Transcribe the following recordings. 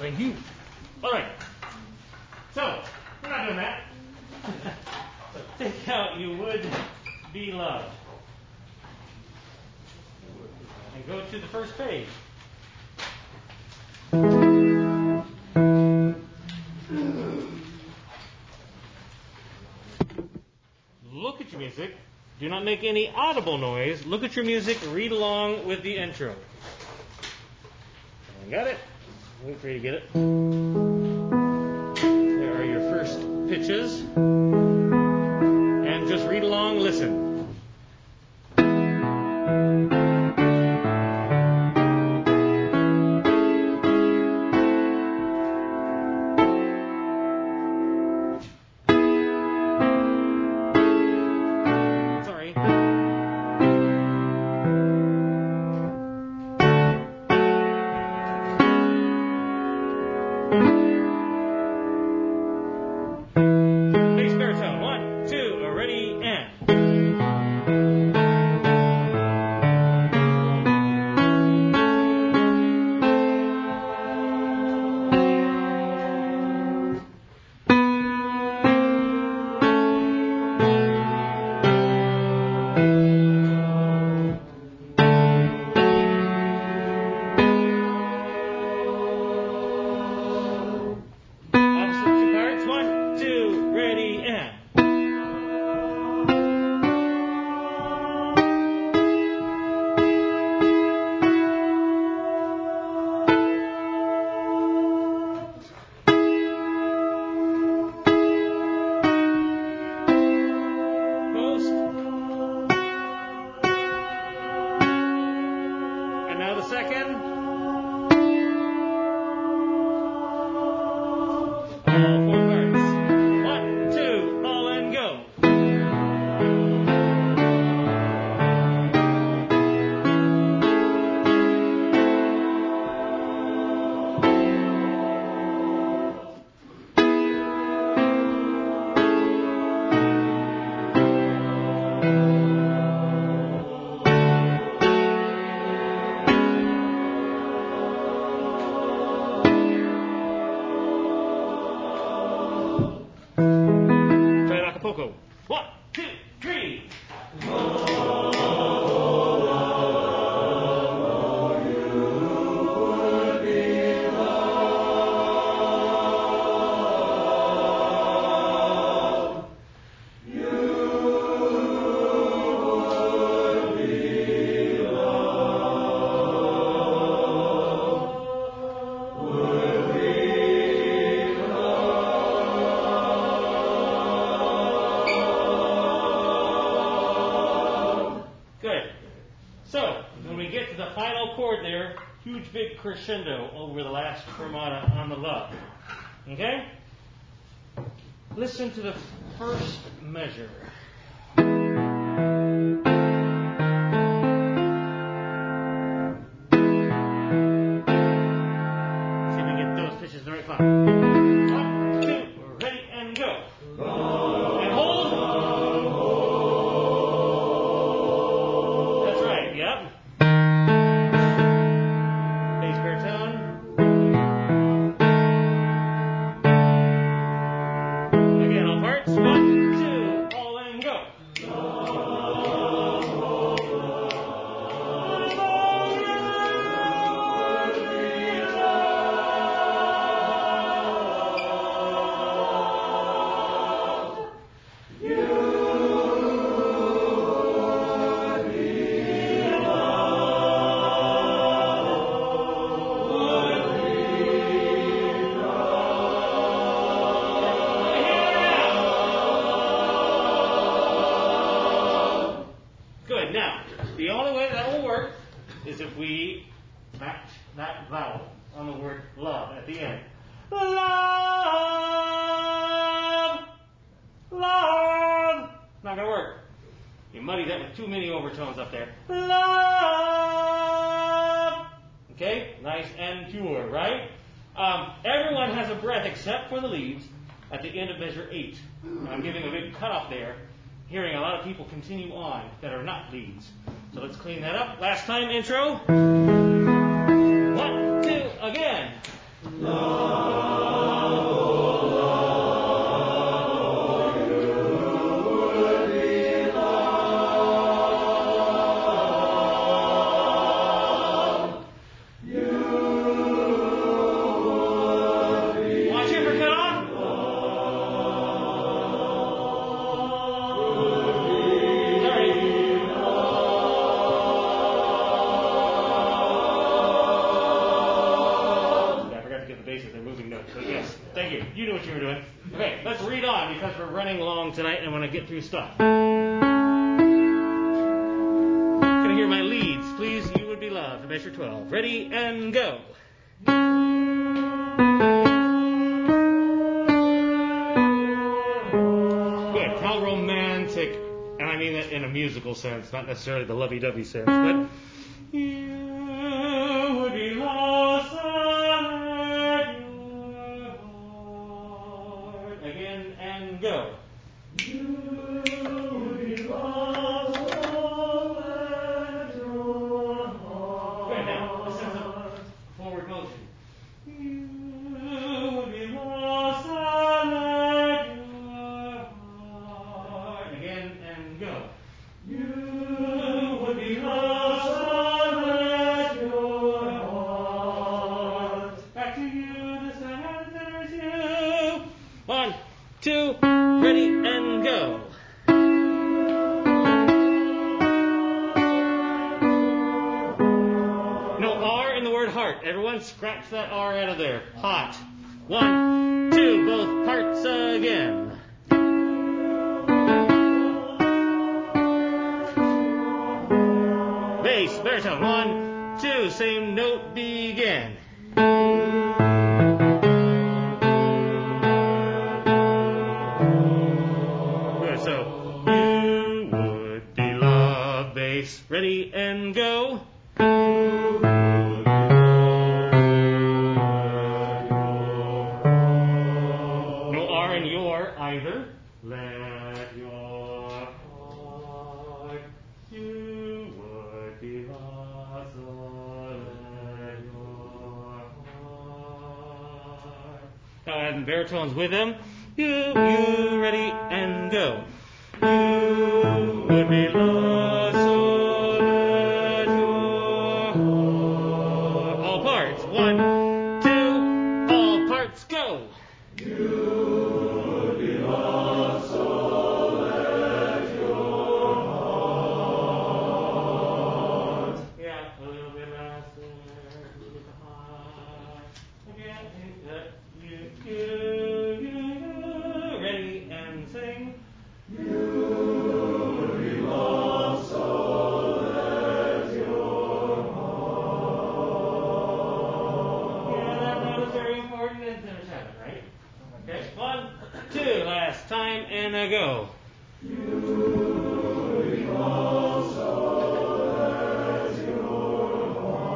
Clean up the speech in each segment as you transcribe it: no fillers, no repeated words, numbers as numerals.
Thank you. All right. So, we're not doing that. Take out "You Would Be Loved." And go to the first page. Look at your music. Do not make any audible noise. Look at your music. Read along with the intro. Got it? Wait for you to get it. There are your first pitches. And just read along, listen. Crescendo over the last fermata on the love. Okay? Listen to the first measure. See if we get those pitches in the right spot. 1, 2, ready, and go. And hold. That's right, yep. Is if we match that vowel on the word love at the end. Love! Love! Not going to work. You muddy that with too many overtones up there. Love! Okay? Nice and pure, right? Everyone has a breath except for the leads at the end of measure 8. I'm giving a big cutoff there, hearing a lot of people continue on that are not leads. So let's clean that up. Last time, intro. 1, 2, again. Love. the basses, they're moving notes. So yes, thank you. You knew what you were doing. Okay, let's read on because we're running long tonight and I want to get through stuff. Can I hear my leads? Please, you would be loved. Measure 12. Ready and go. Good. How romantic. And I mean that in a musical sense, not necessarily the lovey-dovey sense, but you would be lost at your heart. Again and go. You would be lost at your heart. Good. Now, a sense of forward motion. You would be lost at your heart. Again and go. You would be lost at your heart. Back to you, this time and there's you. 1, 2, ready and go. No R in the word heart. Everyone scratch that R out of there. Hot. 1, 2, both parts again. Bass, baritone. 1, 2, same note, begin. Good, so you would be loved, bass. Ready and go. No R in your either. Let your heart, you would be lost, let your heart. Now adding baritones with them. You, ready and go. You would be lost, let your heart. All parts. 1, 2, all parts go. Ready and sing. You would be lost, so let your heart. Yeah, that note is very important in tenor 7, right? Okay, 1, 2, last time and a go. You would be lost, so let your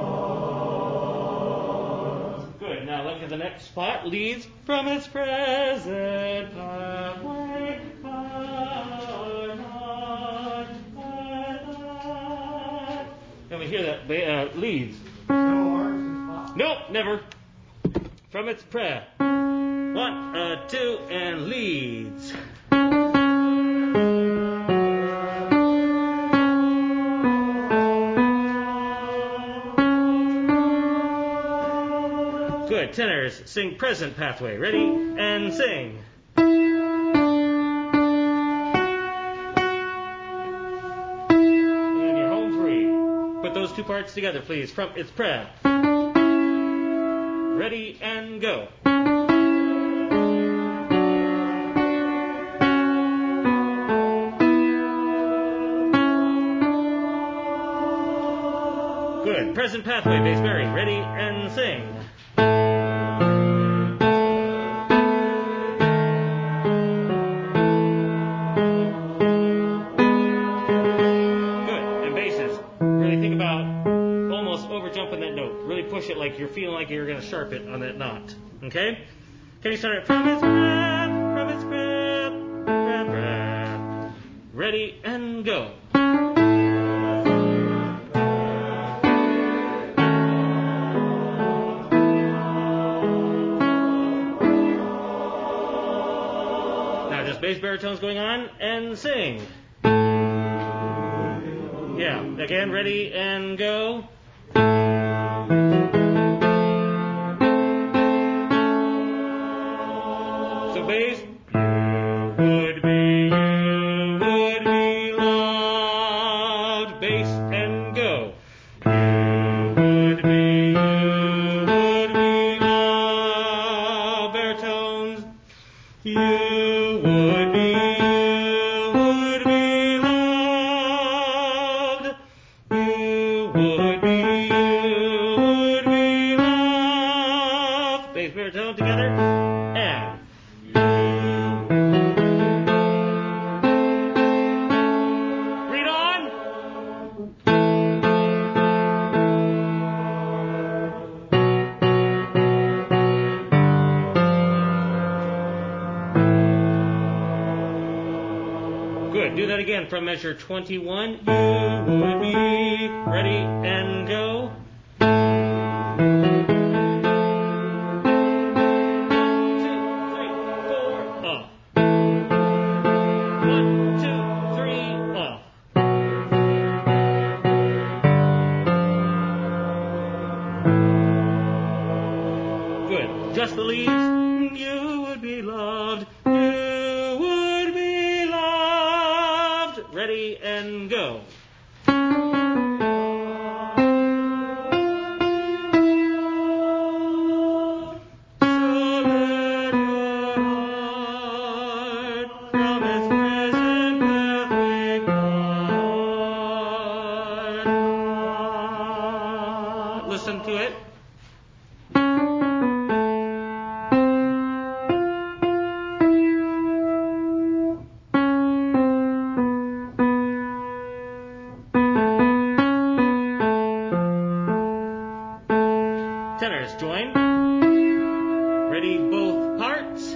heart. Good, now look at the next spot. Leads from its present pathway. Can we hear that? Leads. Nope, never. From its pre. 1, 2, and leads. Good. Tenors, sing present pathway. Ready and sing. And your home free. Put those two parts together, please. From its pre. Ready and go. Good. Present pathway, bass Mary. Ready and sing. Push it like you're feeling like you're going to sharp it on that knot. Okay? Can you start it from its breath, breath. Ready and go. Now just bass baritones going on and sing. Yeah, again, ready and go. Bass. You would be loved. Bass and go. You would be loved. bass baritone together, and read on. Good. Do that again from measure 21. You would be ready and go. 1, 2, 3, off. Good. Just the leads. You would be loved. You would be loved. Ready and go. Listen to it. Tenors, join. Ready, both parts.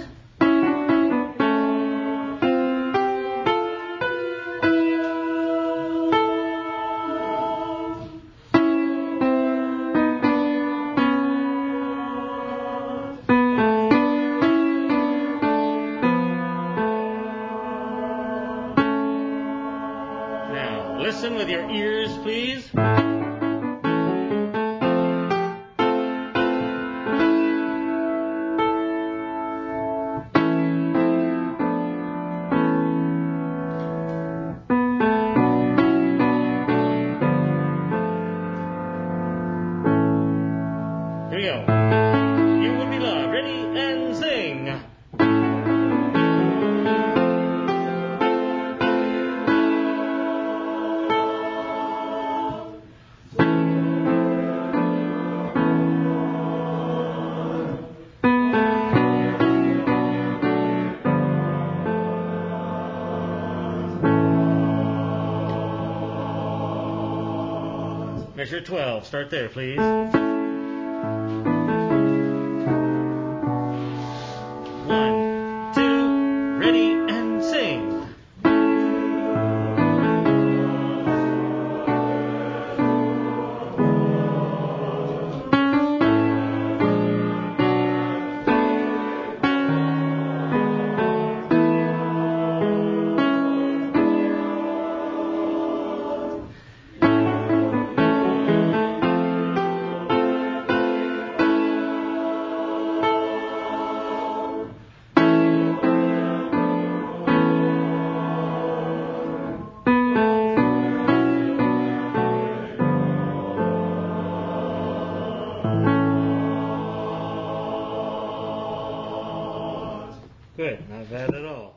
Now, listen with your ears, please. Here we go. You would be loved. Ready and sing. Measure 12. Start there, please. 1, 2, ready and sing. Good, not bad at all.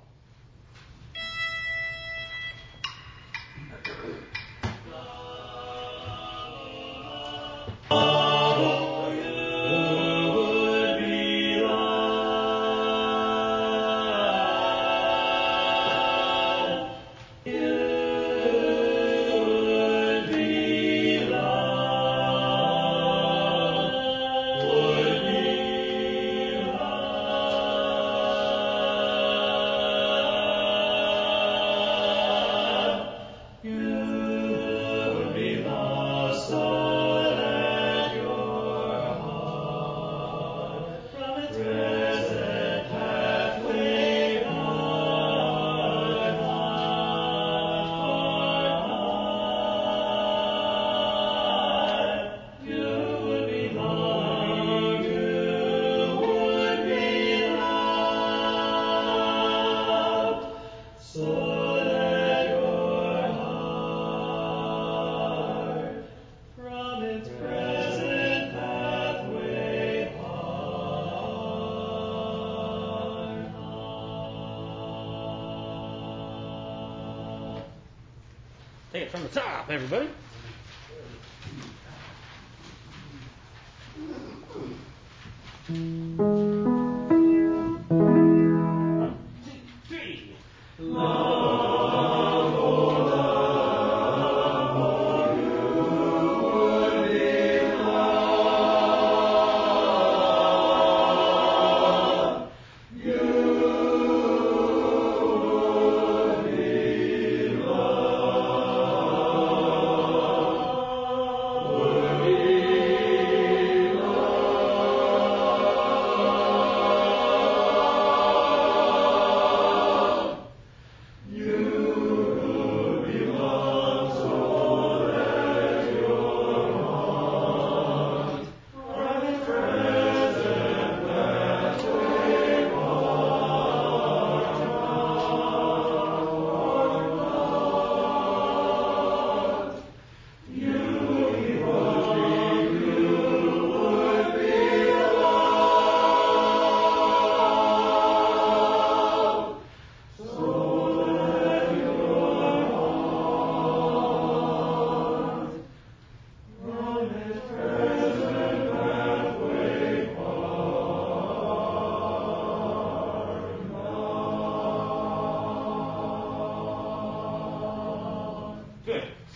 Take it from the top, everybody.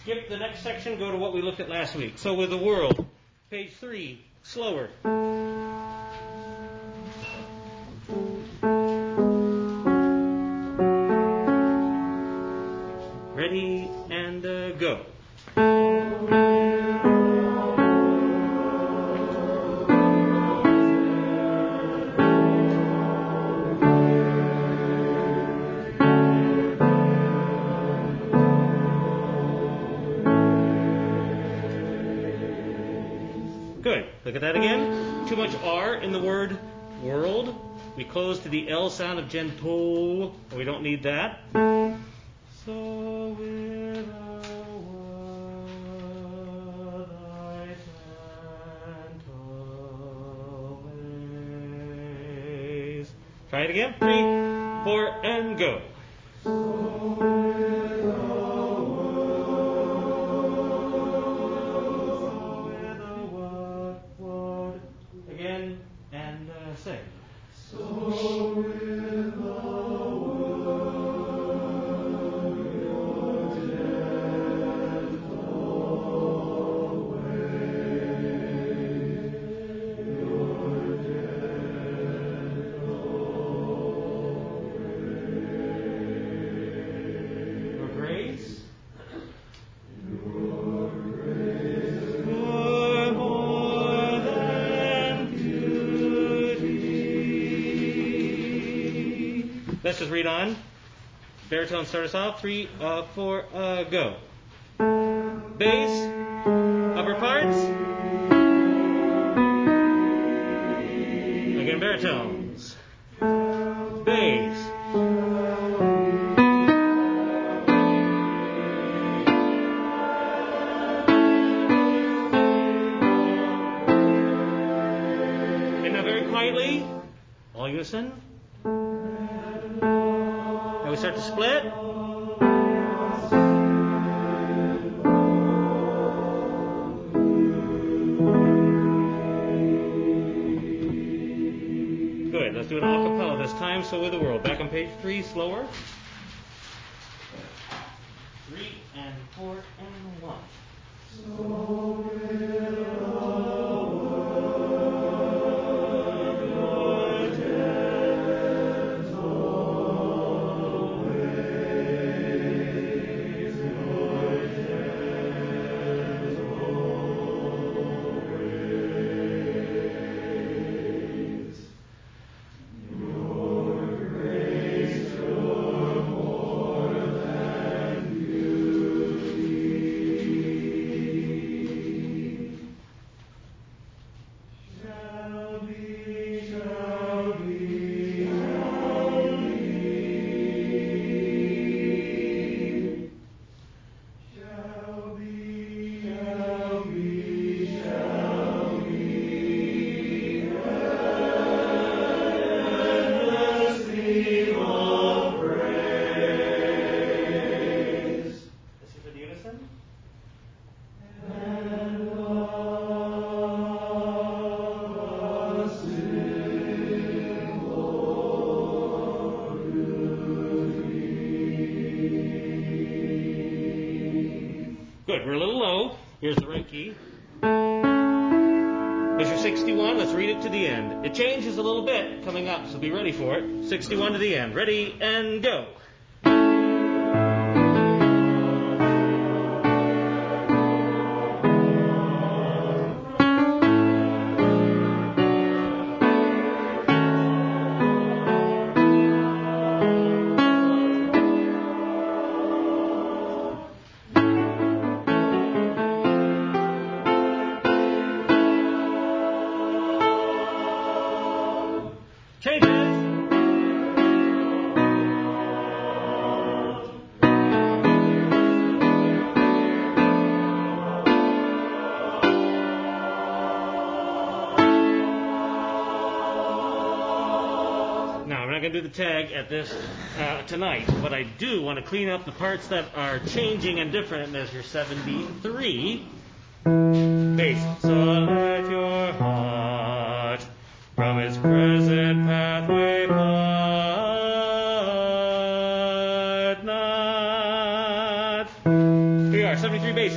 skip the next section, go to what we looked at last week. So with the world, page 3, slower. Ready and go. Good. Look at that again. Too much R in the word world. We close to the L sound of gentle. We don't need that. So with a word I gentle ways. Try it again. 3, 4, and go. Again, and sing. So with the Let's just read on. Baritone, start us off. 3, 4, go. Bass, upper parts. Again, baritones. Bass. And now very quietly, all unison. Now we start to split. Good. Let's do an a cappella this time. So with the world. Back on page 3, slower. 3 and 4 and 1. So with the Good, we're a little low. Here's the right key. Measure 61, let's read it to the end. It changes a little bit coming up, so be ready for it. 61 to the end. Ready, and go. Going to do the tag at this tonight, but I do want to clean up the parts that are changing and different in measure 73. Bass. So let your heart from its present pathway part not. Here we are, 73 bass.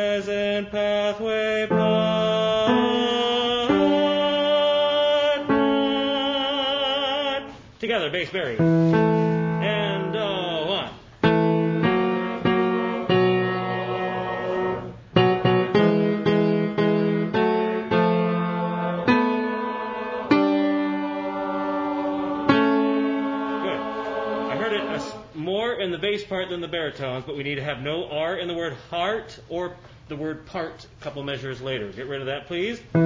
present pathway part. Together, bass buried. And one. More in the bass part than the baritones, but we need to have no R in the word heart or the word part a couple measures later. Get rid of that, please. So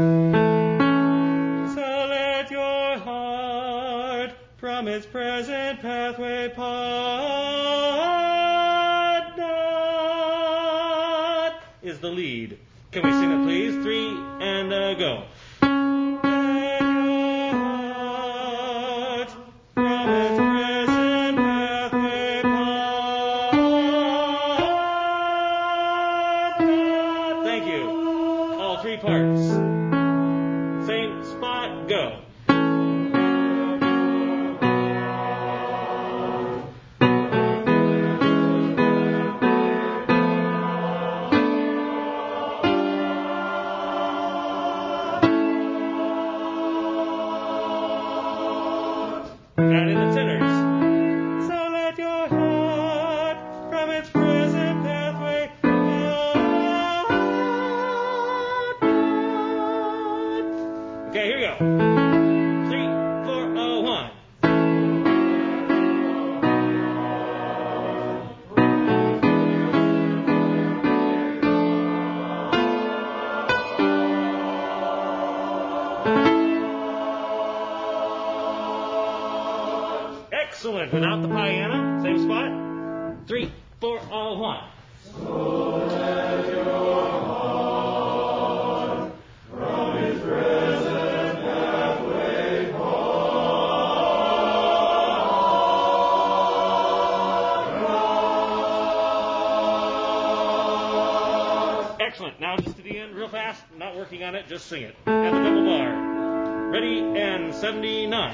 let your heart from its present pathway part not is the lead. Can we sing it, please? 3 and go. Parts. Same spot, go. And in the tenors. So let your heart from its present pathway. Okay, here we go. 3, 4, 1. Excellent. Without the piano, same spot. 3, 4, 1. So let your heart from its present pathway part. Excellent. Now just to the end, real fast. I'm not working on it. Just sing it. And the double bar. Ready and 79.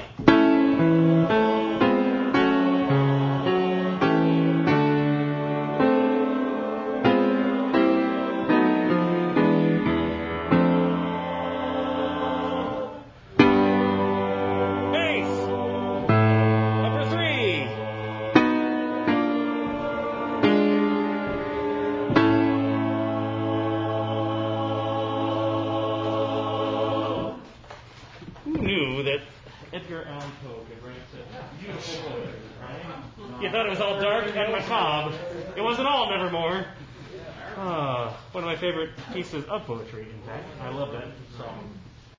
That Edgar Allan Poe could write such beautiful poetry, right? You thought it was all dark and macabre. It wasn't all Nevermore. One of my favorite pieces of poetry, in fact. I love that song.